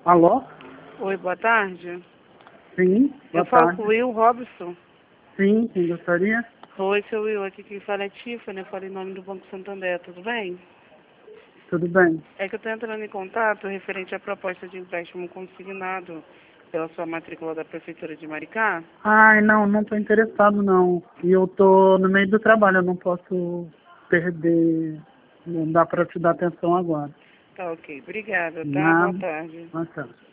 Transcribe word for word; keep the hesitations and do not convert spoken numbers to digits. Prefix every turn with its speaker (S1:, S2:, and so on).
S1: Alô?
S2: Oi, boa tarde.
S1: Sim, boa
S2: Eu falo
S1: tarde.
S2: com o Will Robson.
S1: Sim, quem gostaria?
S2: Oi, seu Will, aqui quem fala é Tiffany, eu falo em nome do Banco Santander, tudo bem?
S1: Tudo bem.
S2: É que eu estou entrando em contato referente à proposta de empréstimo consignado pela sua matrícula da Prefeitura de Maricá.
S1: Ai, não, não estou interessado não. E eu tô no meio do trabalho, eu não posso perder, não dá para te dar atenção agora.
S2: Tá ok, obrigada, tá? Boa
S1: Nada.
S2: tarde.
S1: Boa tarde.